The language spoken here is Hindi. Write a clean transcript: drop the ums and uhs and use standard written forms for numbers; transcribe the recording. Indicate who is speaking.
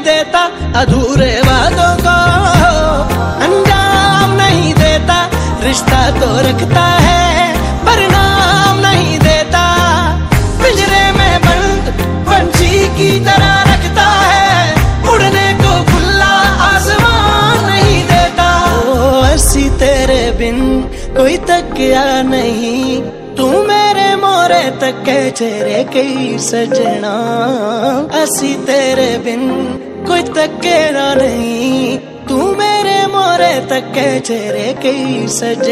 Speaker 1: देता, अधूरे वादों को अंजाम नहीं देता। रिश्ता तो रखता है पर नाम नहीं देता। पिंजरे में बंद पंछी की तरह रखता है, उड़ने को खुला आसमान नहीं देता। ओ ऐसी तेरे बिन कोई तकिया नहीं, तू मेरे मोरे तके चेहरे की सजना। ऐसी तेरे बिन कोई तकेरा नहीं, तू मेरे मोरे तके चेहरे की सजना।